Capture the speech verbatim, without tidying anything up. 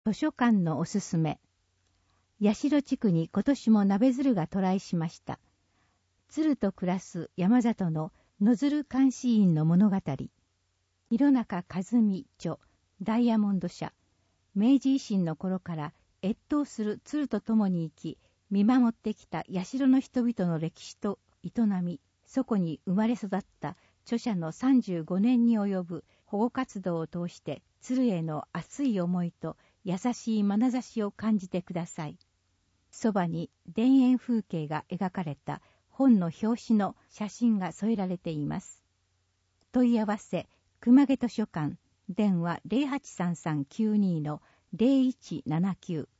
図書館のおすすめ。八代地区に今年も鍋鶴が渡来しました。鶴と暮らす山里の野鶴監視員の物語。弘中和美著、ダイヤモンド社。明治維新の頃から越冬する鶴と共に生き、見守ってきた八代の人々の歴史と営み、そこに生まれ育った著者のさんじゅうごねんに及ぶ保護活動を通して鶴への熱い思いと優しい眼差しを感じてください。そばに田園風景が描かれた本の表紙の写真が添えられています。問い合わせ、熊毛図書館、電話 ゼロはちさんさんきゅうに のゼロいちななきゅう